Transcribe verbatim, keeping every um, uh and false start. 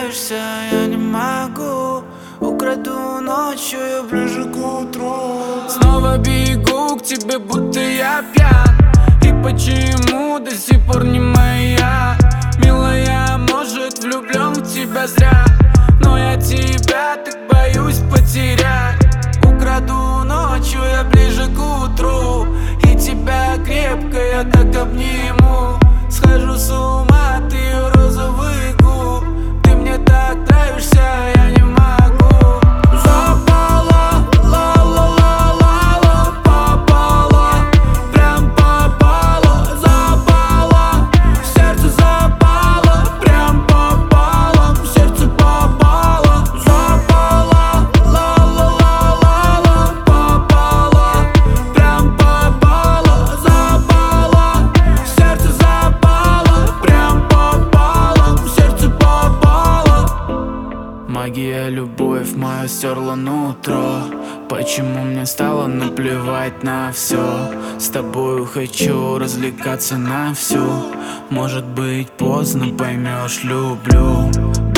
нравишься, я не могу. Украду ночью, я ближе к утру. Снова бегу к тебе, будто я пьян. И почему до сих пор не моя? Милая, может, влюблен в тебя зря, но я тебя так боюсь потерять. Украду ночью, я ближе к утру. И тебя крепко я так обниму. Схожу с ума от ее розовых губ. Ты мне так нравишься, я не могу. Запала, ла-ла-ла-ла-ла, попала, прям попала. Запала, в сердце запала, прям попала, в сердце попала. Запала, ла-ла-ла-ла-ла, попала, прям попала. Запала, в сердце запала, прям попала, в сердце попала. Магия, любовь моя стерла нутро. Почему мне стало наплевать на все? С тобою хочу развлекаться на всю. Может быть, поздно поймешь, люблю.